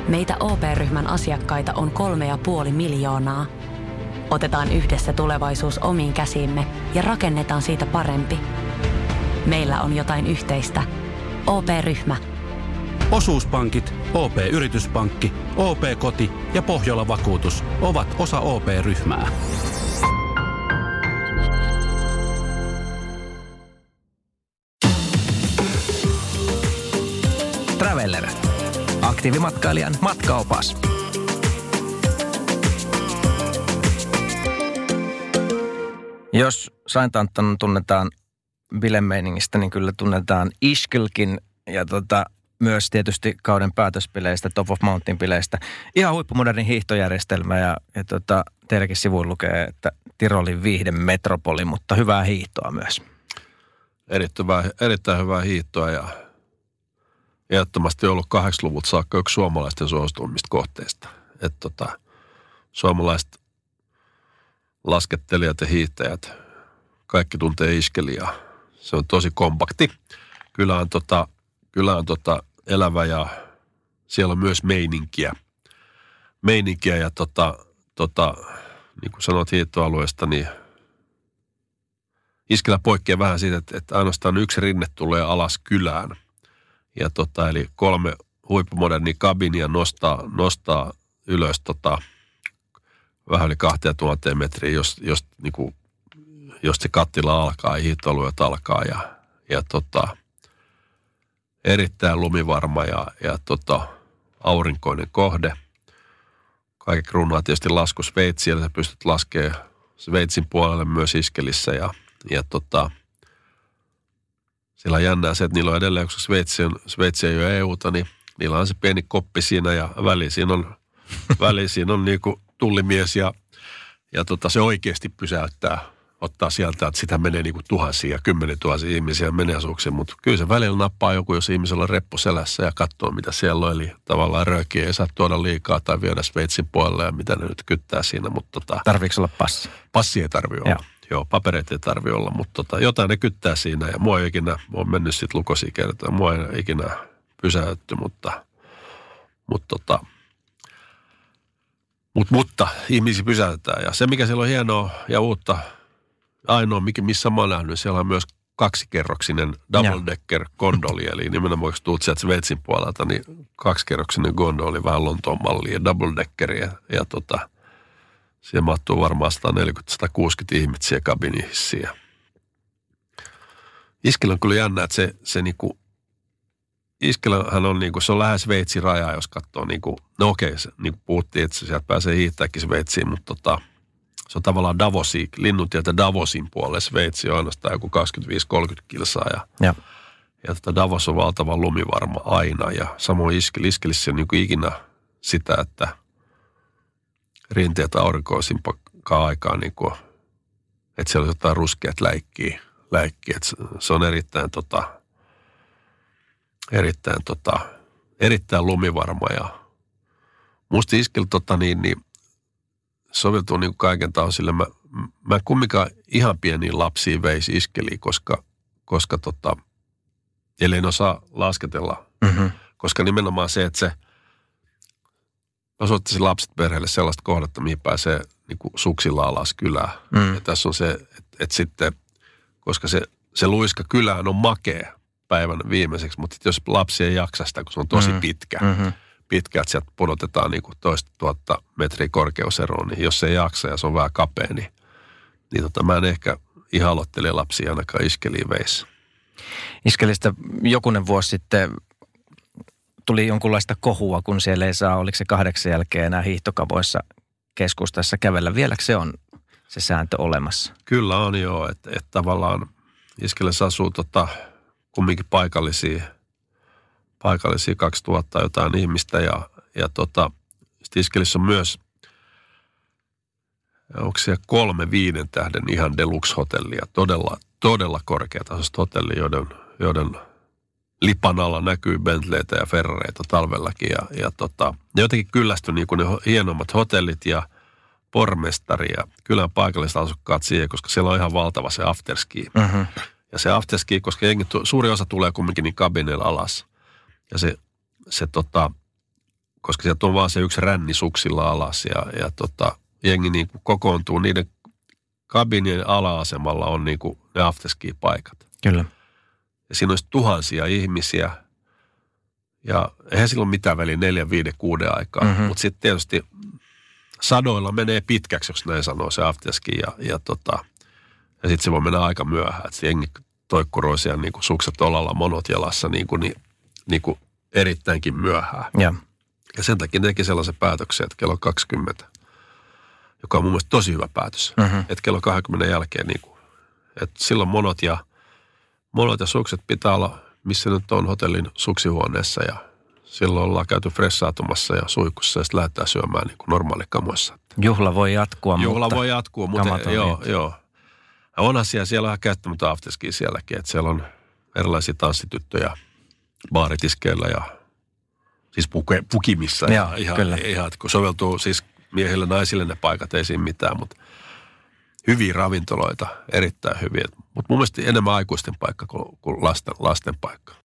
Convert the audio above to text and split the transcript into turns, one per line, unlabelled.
Meitä OP-ryhmän asiakkaita on 3,5 miljoonaa. Otetaan yhdessä tulevaisuus omiin käsiimme ja rakennetaan siitä parempi. Meillä on jotain yhteistä. OP-ryhmä.
Osuuspankit, OP-yrityspankki, OP-koti ja Pohjola-vakuutus ovat osa OP-ryhmää.
Traveller. Aktiivimatkailijan matkaopas. Jos Saint-Anton tunnetaan bilemeiningistä, niin kyllä tunnetaan Ischgelkin ja myös tietysti kauden päätöspileistä, Top of Mountain-pileistä. Ihan huippumoderni hiihtojärjestelmä ja teilläkin sivuilla lukee, että Tirolin viihdemetropoli, mutta hyvää hiihtoa myös.
Erittäin hyvää hiihtoa ja ehdottomasti ollut 80-luvulta saakka yksi suomalaisten suosituimmista kohteista. Että suomalaiset laskettelijat ja hiihtäjät, kaikki tuntee Ischgelin ja se on tosi kompakti. Kyllä on elävä ja siellä on myös meininkiä ja niin kuin sanot hiihtoalueesta, niin Ischgelä poikkeaa vähän siitä, että ainoastaan yksi rinne tulee alas kylään. Ja eli 3 huippumodernia kabinia nostaa ylös vähän yli 2000 metriä, jos se kattila alkaa ja hiihtoalueet alkaa ja erittäin lumivarma ja aurinkoinen kohde. Kaikki kruunaa tietysti lasku Sveitsiä, sä pystyt laskemaan Sveitsin puolelle myös Ischgelissä ja siellä on jännää se, että niillä on edelleen, koska Sveitsi ei ole EUta, niin niillä on se pieni koppi siinä ja väliin siinä on niin kuin tullimies ja se oikeasti pysäyttää. Ottaa sieltä, että sitä menee niin kuin tuhansia, 10 000 ihmisiä menee asuuksiin, mutta kyllä se välillä nappaa joku, jos ihmisellä on reppu selässä ja katsoo, mitä siellä on. Eli tavallaan röökiä ei saa tuoda liikaa tai viedä Sveitsin puolelle ja mitä ne nyt kyttää siinä.
Tarviiko olla passi?
Passi ei tarvitse olla. Joo, papereita ei tarvitse olla, mutta jotain ne kyttää siinä ja mua ei ikinä, mä oon mennyt sitten lukosia kertaa, mua ei ikinä pysäytty, mutta ihmisiä pysäytetään ja se, mikä siellä on hienoa ja uutta, ainoa, missä mä oon nähnyt, siellä on myös 2-kerroksinen double-decker gondoli, eli nimenomaan kun tuut sieltä Sveitsin puolelta, niin 2-kerroksinen gondoli, vähän Lontoon malli ja double-deckeri, ja siellä mahtuu varmaan 140-160 ihmisiä kabinihissiin. Ischgel on kyllä jännä, että se niinku, Ischgelhän on niinku, se on lähes Sveitsin rajaa, jos katsoo niinku, no okei, niinku puhuttiin, että sieltä pääsee hiihtääkin Sveitsiin, mutta se on tavallaan Linnuntieltä Davosin puolelle. Sveitsi on ainoastaan joku 25-30 kilsaa. Ja Davos on valtavan lumivarma aina. Ja samoin Ischgelissä on niin kuin ikinä sitä, että rinteet aurinkoisimpaa aikaa, niin kuin, että siellä on jotain ruskeat läikkiä. Että se on erittäin lumivarma. Ja musta Ischgel niin soveltuu niin kuin kaiken tausille. Mä kumminkaan ihan pieniin lapsiin veisi Ischgeliin, koska ellei ne osaa lasketella. Mm-hmm. Koska nimenomaan se, että se osoittaisi lapset perheelle sellaista kohdetta, mihin pääsee niin kuin suksilla alas kylään. Ja tässä on se, että sitten, koska se luiska kylään on makea päivän viimeiseksi, mutta jos lapsi ei jaksa sitä, kun se on tosi pitkä, että sieltä pudotetaan niin kuin 2,000 metriä korkeuseroon, niin jos se ei jaksa ja se on vähän kapea, niin mä en ehkä ihan aloittele lapsia ainakaan Ischgeliin veisi.
Ischgelistä jokunen vuosi sitten tuli jonkunlaista kohua, kun siellä ei saa, oliko se 8 jälkeen enää hiihtokavoissa keskustassa kävellä. Vieläkö se on se sääntö olemassa? Kyllä
on joo, että tavallaan Ischgelissä asuu kumminkin paikallisia 2000 jotain ihmistä ja Ischgelissä on myös, onko siellä 3 5 tähden ihan deluxe-hotellia, todella korkeatasoista hotellia, joiden lipan alla näkyy Bentleytä ja Ferrareita talvellakin ja jotenkin kyllästyi niin kuin ne hienommat hotellit ja pormestari ja kylän paikalliset asukkaat siihen, koska siellä on ihan valtava se afterski. Mm-hmm. Ja se afterski, koska suuri osa tulee kumminkin niin kabineilla alas. Ja se koska sieltä on vaan se yksi ränni suksilla alas ja jengi niin kuin kokoontuu niiden kabinien ala-asemalla on niin kuin ne afterski-paikat.
Kyllä.
Ja siinä olisi tuhansia ihmisiä ja eihän silloin mitään väliä 4, 5, 6 aikaa, mutta sitten tietysti sadoilla menee pitkäksi, jos näin sanoo se afterski ja sitten se voi mennä aika myöhään, että jengi toikkuroi siellä niin kuin sukset olalla, monot jalassa niin kuin erittäinkin myöhään. Ja sen takia teki sellaisen päätöksen, että kello 20, joka on mun mielestä tosi hyvä päätös, että kello 20 jälkeen niin kuin, että silloin monot ja sukset pitää olla, missä nyt on hotellin suksihuoneessa ja silloin ollaan käyty fressaatumassa ja suihkussa ja sitten lähdetään syömään niin kuin normaalikamoissa.
Juhla voi jatkua,
mutta joo. Ja onhan siellä ihan käyttämättä afterski sielläkin, että siellä on erilaisia tanssityttöjä baaritiskeillä ja siis pukimissa. Ihan, kun soveltuu siis miehille, naisille ne paikat, ei siinä mitään, mutta hyviä ravintoloita, erittäin hyviä. Mutta mun mielestä enemmän aikuisten paikka kuin lasten paikka.